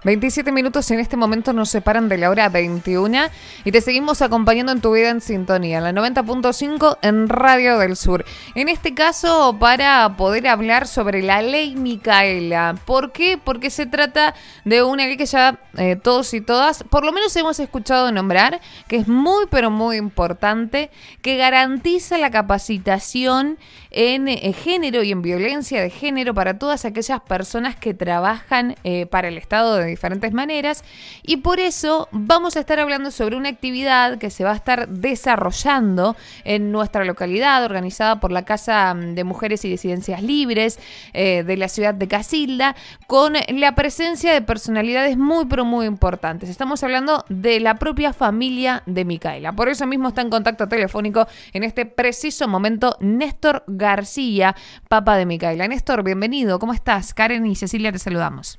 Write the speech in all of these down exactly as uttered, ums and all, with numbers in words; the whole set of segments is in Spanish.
veintisiete minutos en este momento nos separan de la hora veintiuna y te seguimos acompañando en tu vida en sintonía, en la noventa punto cinco en Radio del Sur. En este caso, para poder hablar sobre la ley Micaela. ¿Por qué? Porque se trata de una ley que ya eh, todos y todas, por lo menos hemos escuchado nombrar, que es muy pero muy importante, que garantiza la capacitación en eh, género y en violencia de género para todas aquellas personas que trabajan eh, para el Estado de diferentes maneras, y por eso vamos a estar hablando sobre una actividad que se va a estar desarrollando en nuestra localidad, organizada por la Casa de Mujeres y Disidencias Libres eh, de la ciudad de Casilda, con la presencia de personalidades muy pero muy importantes. Estamos hablando de la propia familia de Micaela. Por eso mismo está en contacto telefónico en este preciso momento Néstor García, papá de Micaela. Néstor, bienvenido. ¿Cómo estás? Karen y Cecilia te saludamos.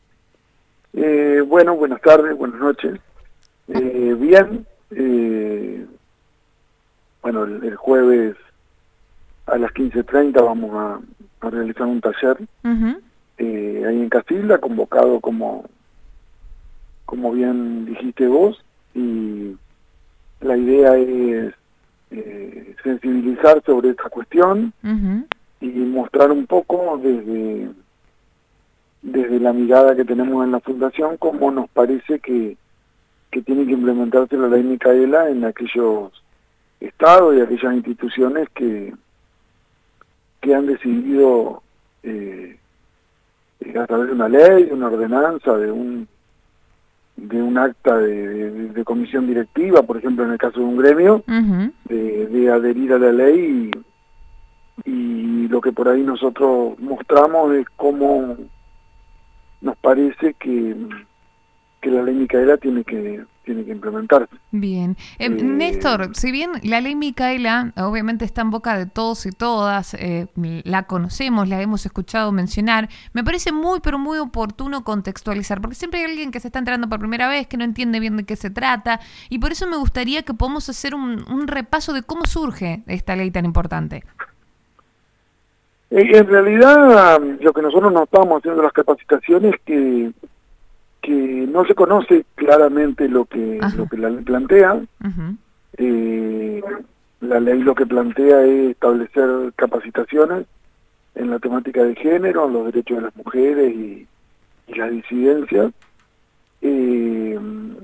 Eh, bueno, buenas tardes, buenas noches. Eh, bien, eh, bueno, el, el jueves a las quince treinta vamos a, a realizar un taller uh-huh. eh, ahí en Casilda, convocado como, como bien dijiste vos, y la idea es eh, sensibilizar sobre esta cuestión uh-huh. y mostrar un poco desde... desde la mirada que tenemos en la Fundación, cómo nos parece que, que tiene que implementarse la ley Micaela en aquellos estados y aquellas instituciones que, que han decidido eh, a través de una ley, de una ordenanza, de un de un acta de, de, de comisión directiva, por ejemplo en el caso de un gremio, uh-huh. de, de adherir a la ley, y, y lo que por ahí nosotros mostramos es cómo nos parece que, que la ley Micaela tiene que tiene que implementarse. Bien. Eh, eh, Néstor, si bien la ley Micaela obviamente está en boca de todos y todas, eh, la conocemos, la hemos escuchado mencionar, me parece muy pero muy oportuno contextualizar, porque siempre hay alguien que se está enterando por primera vez, que no entiende bien de qué se trata, y por eso me gustaría que podamos hacer un, un repaso de cómo surge esta ley tan importante. En realidad, lo que nosotros nos estamos haciendo las capacitaciones que que no se conoce claramente lo que Ajá. lo que la ley plantea. Uh-huh. Eh, la ley lo que plantea es establecer capacitaciones en la temática de género, en los derechos de las mujeres y, y las disidencias. Eh,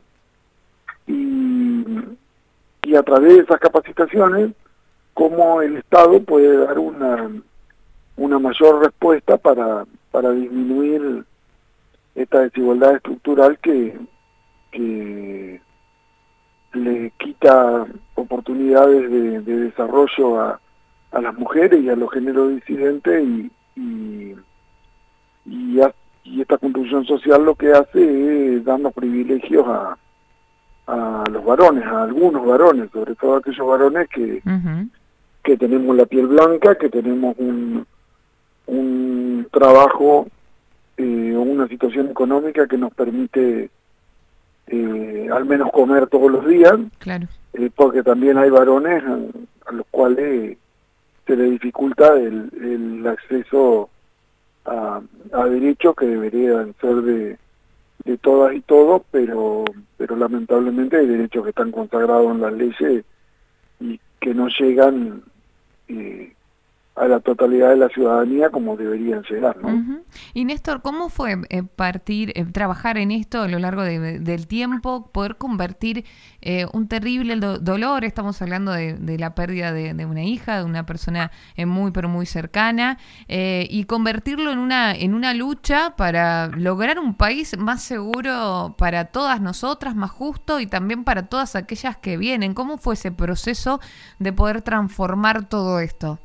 y, y a través de esas capacitaciones, cómo el Estado puede dar una una mayor respuesta para para disminuir esta desigualdad estructural que que le quita oportunidades de, de desarrollo a, a las mujeres y a los géneros disidentes, y y, y, a, y esta construcción social lo que hace es darnos privilegios a, a los varones, a algunos varones, sobre todo aquellos varones que, uh-huh. que tenemos la piel blanca, que tenemos un un trabajo eh, o una situación económica que nos permite eh, al menos comer todos los días, claro. eh, porque también hay varones a, a los cuales se les dificulta el, el acceso a, a derechos que deberían ser de, de todas y todos, pero pero lamentablemente hay derechos que están consagrados en las leyes y que no llegan eh, a la totalidad de la ciudadanía como deberían llegar, ¿no? Uh-huh. Y Néstor, ¿cómo fue eh, partir, eh, trabajar en esto a lo largo de, del tiempo, poder convertir eh, un terrible do- dolor, estamos hablando de, de la pérdida de, de una hija, de una persona eh, muy pero muy cercana, eh, y convertirlo en una en una lucha para lograr un país más seguro para todas nosotras, más justo, y también para todas aquellas que vienen? ¿Cómo fue ese proceso de poder transformar todo esto?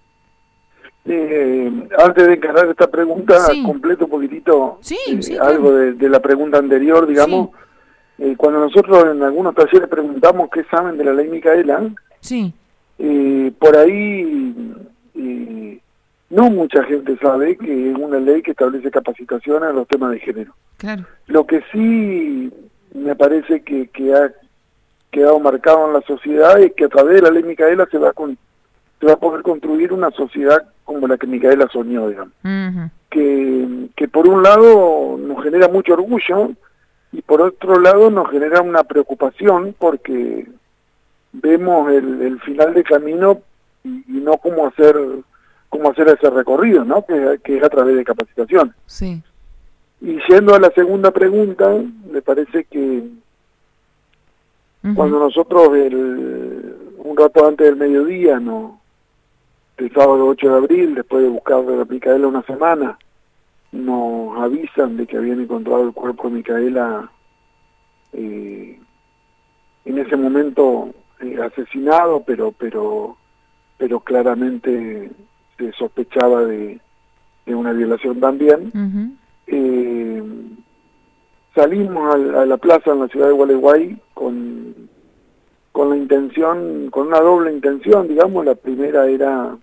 Eh, antes de encarar esta pregunta, sí. completo un poquitito sí, eh, sí, algo de, de la pregunta anterior, digamos. Sí. Eh, cuando nosotros en algunos talleres preguntamos qué saben de la ley Micaela, sí. eh, por ahí eh, no mucha gente sabe que es una ley que establece capacitación a los temas de género. Claro. Lo que sí me parece que, que ha quedado marcado en la sociedad es que a través de la ley Micaela se va a con, se va a poder construir una sociedad como la que Micaela soñó, digamos. Uh-huh. que, que por un lado nos genera mucho orgullo y por otro lado nos genera una preocupación porque vemos el, el final de camino y, y no cómo hacer cómo hacer ese recorrido, ¿no? Que, que es a través de capacitación. Sí. Y yendo a la segunda pregunta, me parece que uh-huh. cuando nosotros el, un rato antes del mediodía, no, el sábado ocho de abril, después de buscar a Micaela una semana, nos avisan de que habían encontrado el cuerpo de Micaela eh, en ese momento eh, asesinado, pero pero pero claramente se sospechaba de, de una violación también. Uh-huh. eh, salimos a, a la plaza en la ciudad de Gualeguay con con la intención, con una doble intención, digamos. La primera era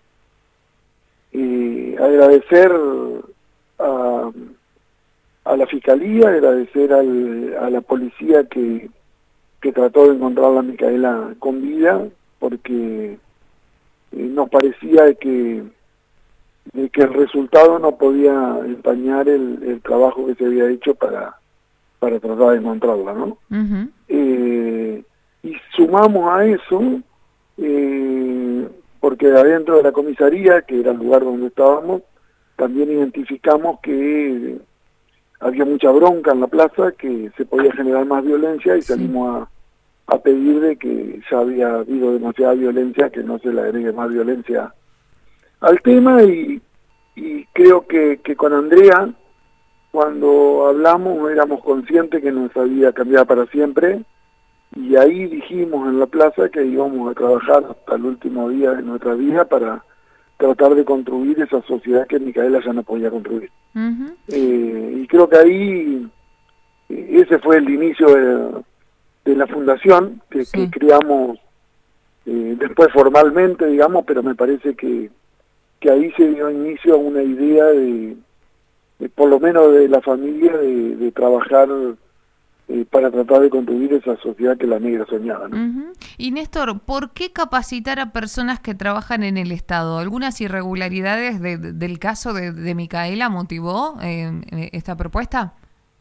eh, agradecer a, a la Fiscalía, agradecer al, a la policía que, que trató de encontrar a Micaela con vida, porque eh, nos parecía que, de que el resultado no podía empañar el, el trabajo que se había hecho para, para tratar de encontrarla, ¿no? Uh-huh. eh, y sumamos a eso, eh, porque adentro de la comisaría, que era el lugar donde estábamos, también identificamos que había mucha bronca en la plaza, que se podía generar más violencia y sí. salimos a, a pedir de que ya había habido demasiada violencia, que no se le agregue más violencia al tema. Y, y creo que, que con Andrea, cuando hablamos, éramos conscientes que nuestra vida cambiaba para siempre, y ahí dijimos en la plaza que íbamos a trabajar hasta el último día de nuestra vida para tratar de construir esa sociedad que Micaela ya no podía construir. Uh-huh. eh, y creo que ahí eh, ese fue el inicio de, de la fundación que, sí. que creamos eh, después formalmente, digamos, pero me parece que, que ahí se dio inicio a una idea de, de por lo menos de la familia, de, de trabajar Eh, para tratar de construir esa sociedad que la negra soñaba, ¿no? Uh-huh. Y Néstor, ¿por qué capacitar a personas que trabajan en el Estado? ¿Algunas irregularidades de, de, del caso de, de Micaela motivó eh, esta propuesta?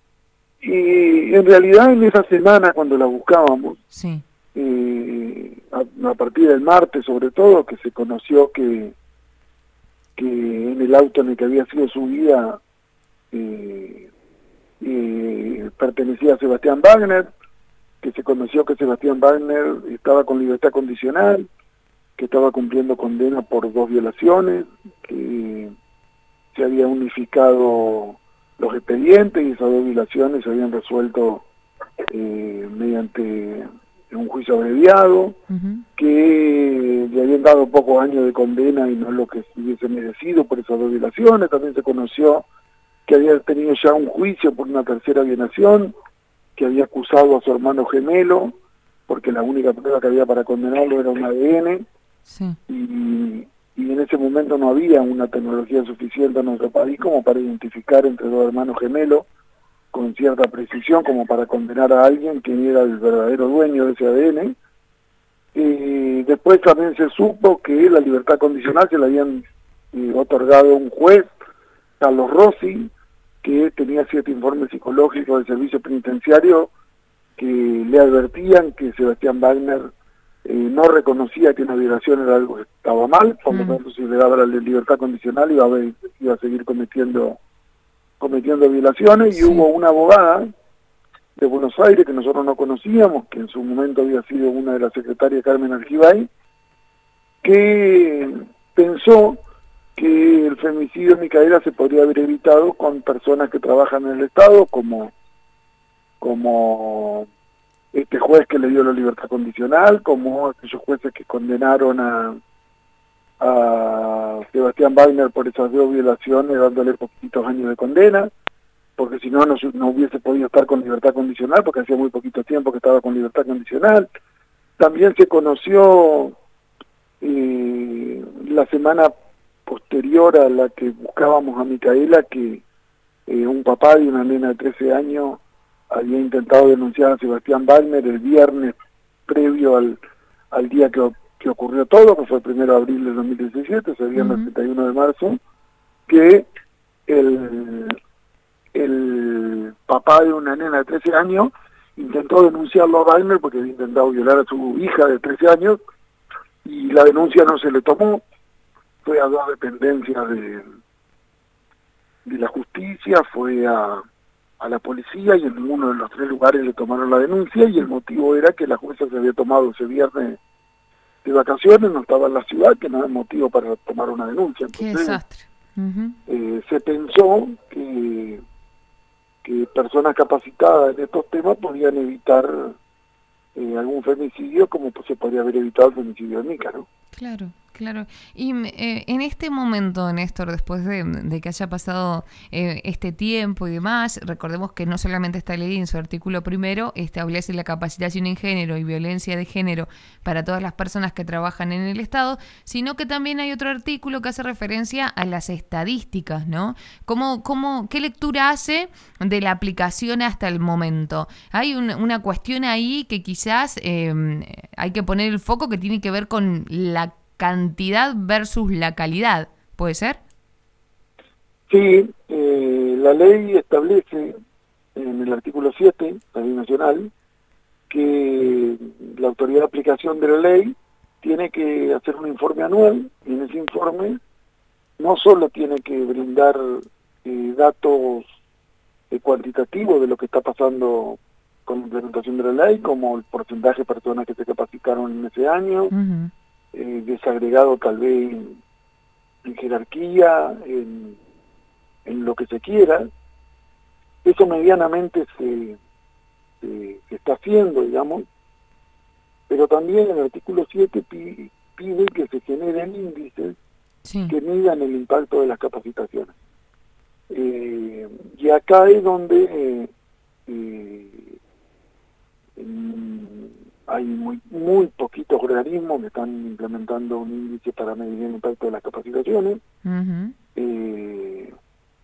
Y en realidad en esa semana cuando la buscábamos, sí. eh, a, a partir del martes sobre todo, que se conoció que, que en el auto en el que había sido subida eh, Eh, pertenecía a Sebastián Wagner, que se conoció que Sebastián Wagner estaba con libertad condicional, que estaba cumpliendo condena por dos violaciones, que se había unificado los expedientes y esas dos violaciones se habían resuelto eh, mediante un juicio abreviado, uh-huh. que le habían dado pocos años de condena y no lo que hubiese merecido por esas dos violaciones. También se conoció que había tenido ya un juicio por una tercera violación, que había acusado a su hermano gemelo, porque la única prueba que había para condenarlo era un A D N, sí. y, y en ese momento no había una tecnología suficiente en nuestro país como para identificar entre dos hermanos gemelos con cierta precisión, como para condenar a alguien que era el verdadero dueño de ese A D N. Y después también se supo que la libertad condicional se la habían eh, otorgado a un juez, Carlos Rossi, que tenía siete informes psicológicos del servicio penitenciario que le advertían que Sebastián Wagner eh, no reconocía que una violación era algo que estaba mal, por lo tanto si le daba la libertad condicional iba a, ver, iba a seguir cometiendo cometiendo violaciones. Sí. Y hubo una abogada de Buenos Aires que nosotros no conocíamos, que en su momento había sido una de las secretarias, Carmen Argibay, que pensó que el femicidio de Micaela se podría haber evitado con personas que trabajan en el Estado, como, como este juez que le dio la libertad condicional, como aquellos jueces que condenaron a, a Sebastián Wagner por esas dos violaciones, dándole poquitos años de condena, porque si no, no, no hubiese podido estar con libertad condicional, porque hacía muy poquito tiempo que estaba con libertad condicional. También se conoció eh, la semana posterior a la que buscábamos a Micaela, que eh, un papá de una nena de trece años había intentado denunciar a Sebastián Wagner el viernes previo al, al día que, que ocurrió todo, que fue el primero de abril del dos mil diecisiete, ese viernes uh-huh. treinta y uno de marzo, que el, el papá de una nena de trece años intentó denunciarlo a Wagner porque había intentado violar a su hija de trece años y la denuncia no se le tomó, fue a dos dependencias de, de la justicia, fue a, a la policía y en ninguno de los tres lugares le tomaron la denuncia y el motivo era que la jueza se había tomado ese viernes de vacaciones, no estaba en la ciudad, que no es motivo para tomar una denuncia. Qué Entonces, desastre. Uh-huh. eh, se pensó que, que personas capacitadas en estos temas podían evitar eh, algún femicidio, como pues, se podría haber evitado el femicidio de Mica, ¿no? Claro, claro. Y eh, en este momento, Néstor, después de, de que haya pasado eh, este tiempo y demás, recordemos que no solamente esta ley en su artículo primero establece la capacitación en género y violencia de género para todas las personas que trabajan en el Estado, sino que también hay otro artículo que hace referencia a las estadísticas, ¿no? ¿Cómo, cómo, ¿Qué lectura hace de la aplicación hasta el momento? Hay un, una cuestión ahí que quizás eh, hay que poner el foco, que tiene que ver con la cantidad versus la calidad, ¿puede ser? Sí, eh, la ley establece en el artículo siete, la ley nacional, que la autoridad de aplicación de la ley tiene que hacer un informe anual y en ese informe no solo tiene que brindar eh, datos eh, cuantitativos de lo que está pasando con la implementación de la ley, como el porcentaje de personas que se capacitaron en ese año, uh-huh. Eh, desagregado tal vez en, en jerarquía, en, en lo que se quiera. Eso medianamente se, se, se está haciendo, digamos, pero también el artículo siete pide, pide que se generen índices sí. que midan el impacto de las capacitaciones. Eh, y acá es donde eh, eh, en, hay muy muy poquitos organismos que están implementando un índice para medir el impacto de las capacitaciones. Uh-huh. Eh,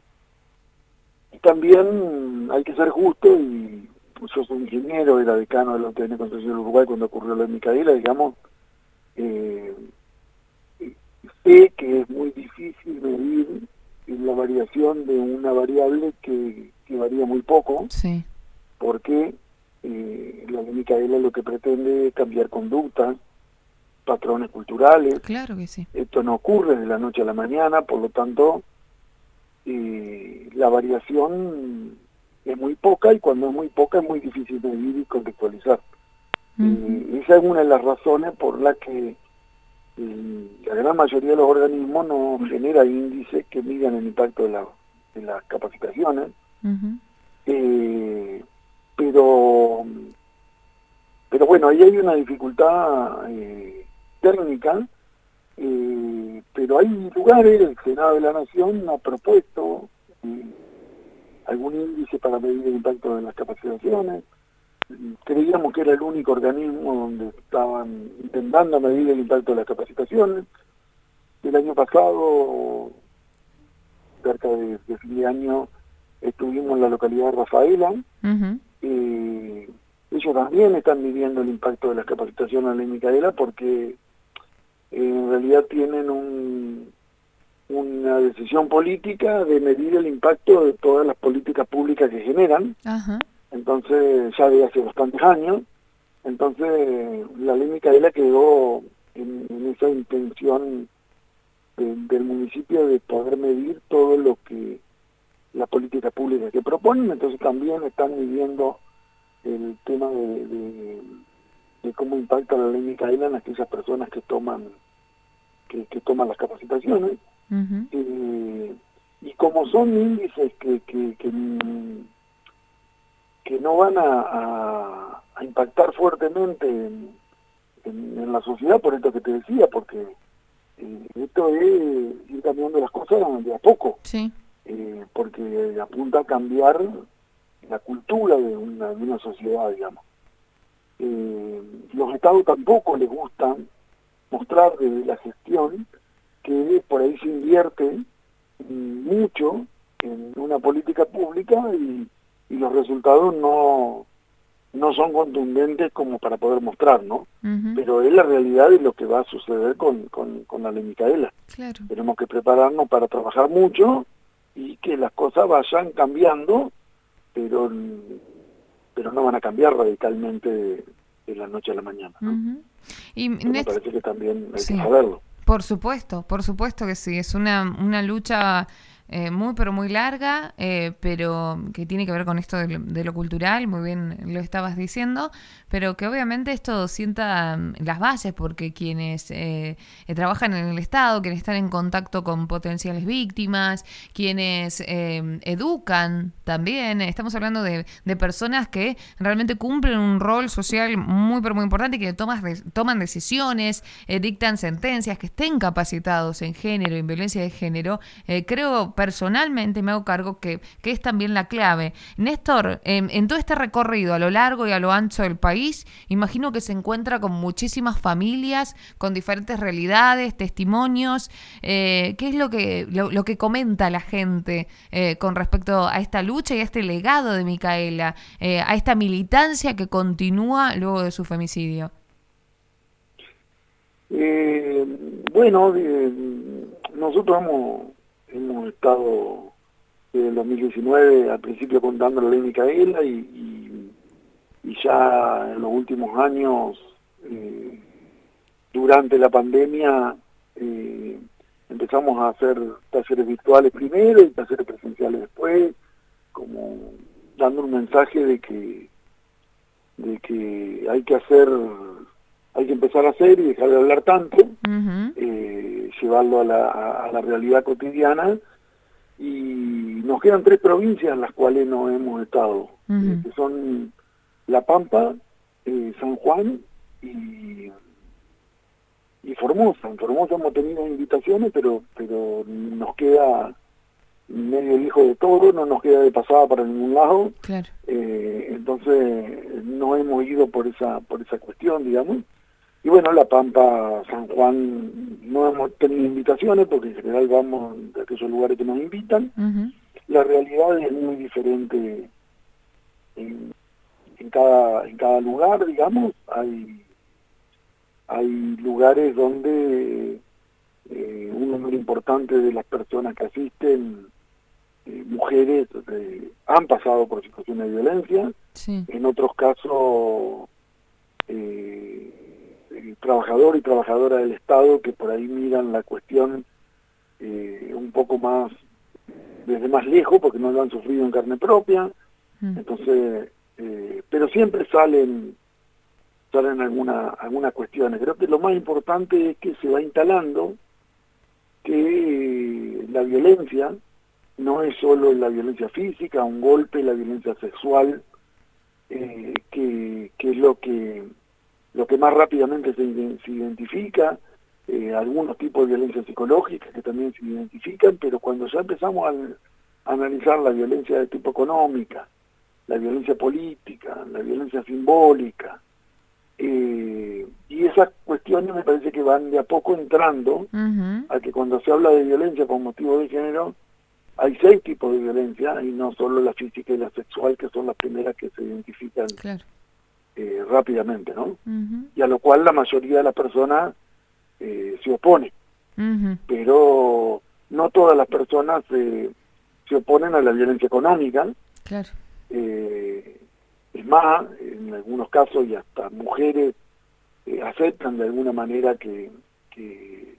y también hay que ser justo, y pues, yo soy ingeniero, era decano de la U T N de Concepción del Uruguay cuando ocurrió la de Micaela, digamos, eh, sé que es muy difícil medir la variación de una variable que, que varía muy poco, sí. porque Eh, la ley Micaela lo que pretende es cambiar conductas, patrones culturales. Claro que sí. Esto no ocurre de la noche a la mañana, por lo tanto eh, la variación es muy poca, y cuando es muy poca es muy difícil de medir y contextualizar. Uh-huh. eh, esa es una de las razones por las que eh, la gran mayoría de los organismos no genera índices que midan el impacto de, la, de las capacitaciones. Uh-huh. eh, pero pero bueno, ahí hay una dificultad eh, técnica, eh, pero hay lugares, el Senado de la Nación ha propuesto eh, algún índice para medir el impacto de las capacitaciones. Creíamos que era el único organismo donde estaban intentando medir el impacto de las capacitaciones. El año pasado, cerca de, de fin de año, estuvimos en la localidad de Rafaela. Uh-huh. Eh, ellos también están midiendo el impacto de las capacitaciones en la Micaela, porque eh, en realidad tienen un, una decisión política de medir el impacto de todas las políticas públicas que generan. Uh-huh. Entonces, ya de hace bastantes años, entonces la ley Micaela quedó en, en esa intención de, del municipio de poder medir todo lo que las políticas públicas que proponen. Entonces también están midiendo el tema de, de, de cómo impacta la ley Micaela en aquellas personas que toman que, que toman las capacitaciones. Uh-huh. eh, y como son índices que que, que, que no van a, a, a impactar fuertemente en, en, en la sociedad, por esto que te decía, porque eh, esto es ir cambiando las cosas de a poco. Sí. Eh, porque apunta a cambiar la cultura de una, de una sociedad, digamos. Eh, los estados tampoco les gusta mostrar desde la gestión que por ahí se invierte mucho en una política pública y, y los resultados no no son contundentes como para poder mostrar, ¿no? Uh-huh. Pero es la realidad de lo que va a suceder con, con, con la ley Micaela. Claro. Tenemos que prepararnos para trabajar mucho y que las cosas vayan cambiando, pero pero no van a cambiar radicalmente de, de la noche a la mañana, ¿no? Uh-huh. Y me parece que también hay sí, que saberlo. Por supuesto, por supuesto que sí, es una, una lucha eh, muy pero muy larga, eh, pero que tiene que ver con esto de lo, de lo cultural, muy bien lo estabas diciendo, pero que obviamente esto sienta las bases, porque quienes eh, eh, trabajan en el Estado, quienes están en contacto con potenciales víctimas, quienes eh, educan también, estamos hablando de, de personas que realmente cumplen un rol social muy pero muy importante, que tomas de, toman decisiones, eh, dictan sentencias, que estén capacitados en género, en violencia de género. eh, creo personalmente, me hago cargo que, que es también la clave. Néstor, eh, en todo este recorrido a lo largo y a lo ancho del país, imagino que se encuentra con muchísimas familias, con diferentes realidades, testimonios. Eh, ¿Qué es lo que, lo, lo que comenta la gente eh, con respecto a esta lucha y a este legado de Micaela, eh, a esta militancia que continúa luego de su femicidio? Eh, bueno, eh, nosotros hemos, hemos estado desde el dos mil diecinueve al principio contando la ley Micaela y, y, y ya en los últimos años, eh, durante la pandemia, eh, empezamos a hacer talleres virtuales primero y talleres presenciales después, como dando un mensaje de que de que hay que hacer, hay que empezar a hacer y dejar de hablar tanto, uh-huh. eh, llevarlo a la, a, a la realidad cotidiana. Y nos quedan tres provincias en las cuales no hemos estado, uh-huh. eh, que son La Pampa, eh, San Juan y, y Formosa. En Formosa hemos tenido invitaciones, pero pero nos queda medio lejos de todo, no nos queda de pasada para ningún lado. Claro. Eh, entonces no hemos ido por esa por esa cuestión, digamos. Y bueno, La Pampa, San Juan, no hemos tenido invitaciones porque en general vamos de aquellos lugares que nos invitan. Uh-huh. La realidad es muy diferente en, en cada en cada lugar, digamos. Hay hay lugares donde eh, un número importante de las personas que asisten, eh, mujeres, eh, han pasado por situaciones de violencia. Sí. En otros casos, eh, el trabajador y trabajadora del Estado que por ahí miran la cuestión eh, un poco más desde más lejos porque no lo han sufrido en carne propia. Mm. Entonces, eh, pero siempre salen salen alguna, algunas cuestiones. Creo que lo más importante es que se va instalando que la violencia no es solo la violencia física, un golpe, la violencia sexual, eh, que, que es lo que lo que más rápidamente se, se identifica, eh, algunos tipos de violencia psicológica que también se identifican, pero cuando ya empezamos a, a analizar la violencia de tipo económica, la violencia política, la violencia simbólica, eh, y esas cuestiones me parece que van de a poco entrando uh-huh. a que cuando se habla de violencia por motivo de género, hay seis tipos de violencia y no solo la física y la sexual, que son las primeras que se identifican. Claro. Eh, rápidamente, ¿no? Uh-huh. Y a lo cual la mayoría de las personas eh, se opone. Uh-huh. Pero no todas las personas eh, se oponen a la violencia económica. Claro. Eh, es más, en algunos casos y hasta mujeres eh, aceptan de alguna manera que, que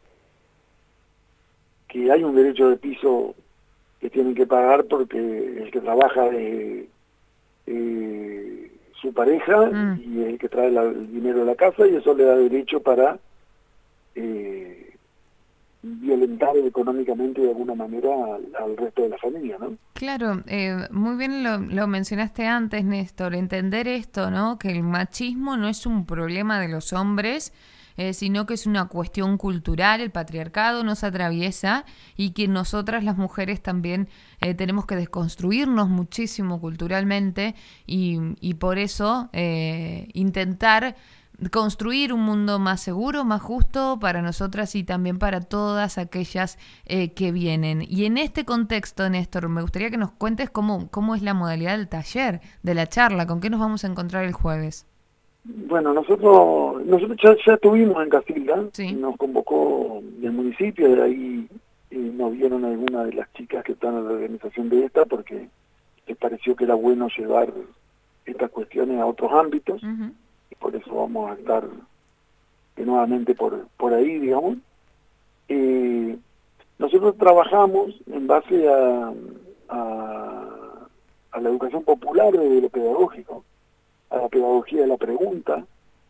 que hay un derecho de piso que tienen que pagar porque el que trabaja es eh, su pareja mm. y el que trae la, el dinero de la casa, y eso le da derecho para eh, violentar económicamente de alguna manera al, al resto de la familia, ¿no? Claro, eh, muy bien lo, lo mencionaste antes, Néstor, entender esto, ¿no? Que el machismo no es un problema de los hombres, eh, sino que es una cuestión cultural, el patriarcado nos atraviesa y que nosotras las mujeres también eh, tenemos que desconstruirnos muchísimo culturalmente y, y por eso eh, intentar construir un mundo más seguro, más justo para nosotras y también para todas aquellas eh, que vienen. Y en este contexto, Néstor, me gustaría que nos cuentes cómo, cómo es la modalidad del taller, de la charla, con qué nos vamos a encontrar el jueves. Bueno, nosotros nosotros ya, ya estuvimos en Casilda, sí. Nos convocó el municipio, de ahí eh, no vieron a alguna de las chicas que están en la organización de esta porque les pareció que era bueno llevar estas cuestiones a otros ámbitos, Uh-huh. y por eso vamos a estar eh, nuevamente por, por ahí, digamos. Eh, nosotros trabajamos en base a, a, a la educación popular de lo pedagógico, a la pedagogía de la pregunta.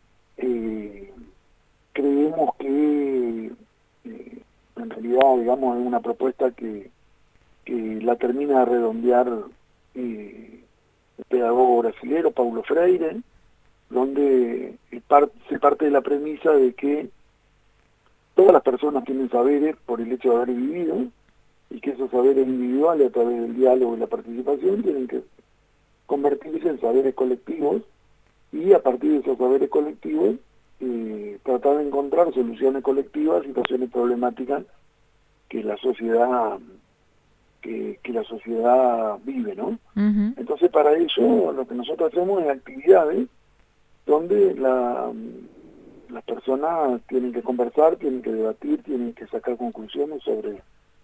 Eh, creemos que eh, en realidad, digamos, es una propuesta que, que la termina de redondear eh, el pedagogo brasilero Paulo Freire, donde par- se parte de la premisa de que todas las personas tienen saberes por el hecho de haber vivido, y que esos saberes individuales a través del diálogo y la participación tienen que convertirse en saberes colectivos, y a partir de esos saberes colectivos eh, tratar de encontrar soluciones colectivas a situaciones problemáticas que la sociedad que, que la sociedad vive, ¿no? Uh-huh. Entonces, para eso lo que nosotros hacemos es actividades donde la, las personas tienen que conversar, tienen que debatir, tienen que sacar conclusiones sobre,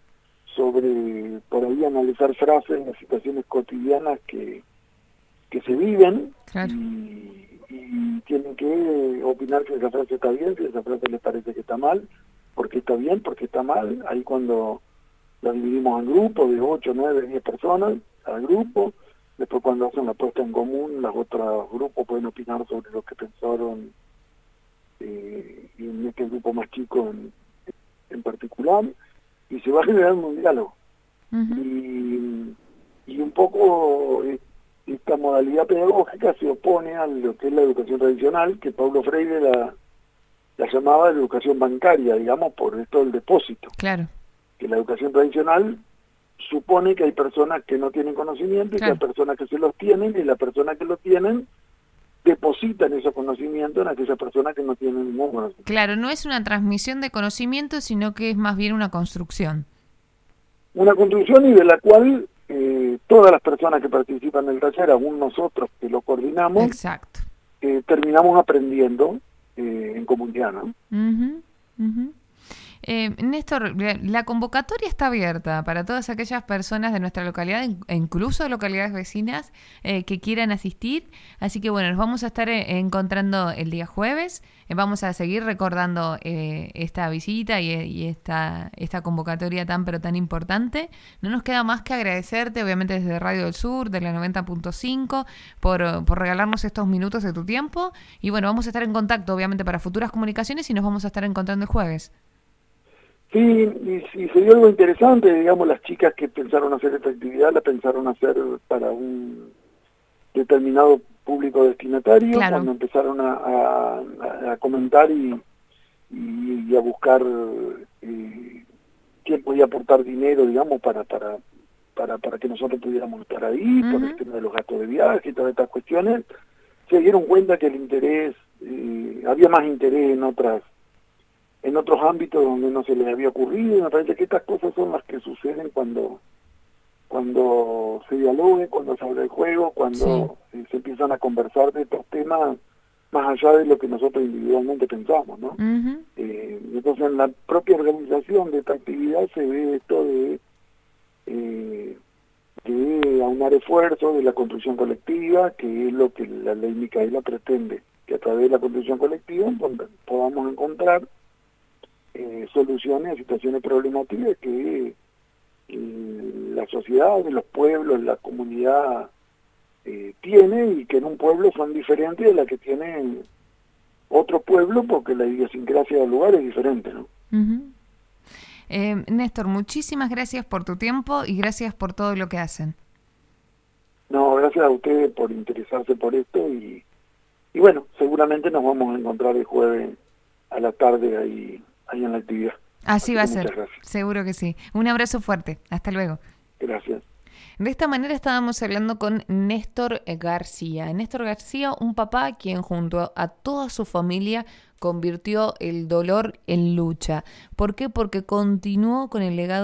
sobre por ahí analizar frases en las situaciones cotidianas que, que se viven, Claro. y, y tienen que opinar si esa frase está bien, si esa frase les parece que está mal, porque está bien, porque está mal. Ahí cuando la dividimos en grupos de ocho, nueve, diez personas cada grupo. Después cuando hacen la puesta en común, los otros grupos pueden opinar sobre lo que pensaron, eh, y en este grupo más chico en, en particular, y se va generando un diálogo. Uh-huh. Y, y un poco eh, esta modalidad pedagógica se opone a lo que es la educación tradicional, que Paulo Freire la, la llamaba educación bancaria, digamos, por esto del depósito. Claro. Que la educación tradicional supone que hay personas que no tienen conocimiento, Claro. y que hay personas que se los tienen, y las personas que lo tienen depositan esos conocimientos en aquellas personas que no tienen ningún conocimiento. Claro, no es una transmisión de conocimiento, sino que es más bien una construcción. Una construcción, y de la cual eh, todas las personas que participan en el taller, aún nosotros que lo coordinamos, Exacto. eh, terminamos aprendiendo eh, en comunidad, ¿no? Uh-huh. Uh-huh. Eh, Néstor, la convocatoria está abierta para todas aquellas personas de nuestra localidad e incluso de localidades vecinas eh, que quieran asistir. Así que bueno, nos vamos a estar eh, encontrando el día jueves. Eh, vamos a seguir recordando eh, esta visita y, y esta, esta convocatoria tan pero tan importante. No nos queda más que agradecerte, obviamente desde Radio del Sur, de la noventa punto cinco, por, por regalarnos estos minutos de tu tiempo. Y bueno, vamos a estar en contacto, obviamente, para futuras comunicaciones, y nos vamos a estar encontrando el jueves. Sí, y, y se dio algo interesante, digamos, las chicas que pensaron hacer esta actividad la pensaron hacer para un determinado público destinatario. Claro. Cuando empezaron a, a, a comentar y, y, y a buscar eh, quién podía aportar dinero, digamos, para para para para que nosotros pudiéramos estar ahí, uh-huh. por el tema de los gastos de viaje y todas estas cuestiones, se dieron cuenta que el interés, eh, había más interés en otras en otros ámbitos donde no se les había ocurrido, y me parece que estas cosas son las que suceden cuando cuando se dialogue, cuando se abre el juego, cuando sí. eh, se empiezan a conversar de estos temas más allá de lo que nosotros individualmente pensamos, ¿no? Uh-huh. Eh, entonces en la propia organización de esta actividad se ve esto de, eh, de aunar esfuerzos, de la construcción colectiva, que es lo que la ley Micaela pretende, que a través de la construcción colectiva podamos encontrar Eh, soluciones a situaciones problemáticas que eh, la sociedad, los pueblos, la comunidad eh, tiene, y que en un pueblo son diferentes de las que tienen otro pueblo, porque la idiosincrasia del lugar es diferente, ¿no? Uh-huh. eh, Néstor, muchísimas gracias por tu tiempo y gracias por todo lo que hacen. No, gracias a ustedes por interesarse por esto, y, y bueno, seguramente nos vamos a encontrar el jueves a la tarde ahí ahí en la actividad. Así, Así va a ser, seguro que sí. Un abrazo fuerte, hasta luego. Gracias. De esta manera estábamos hablando con Néstor García. Néstor García, un papá quien junto a toda su familia convirtió el dolor en lucha. ¿Por qué? Porque continuó con el legado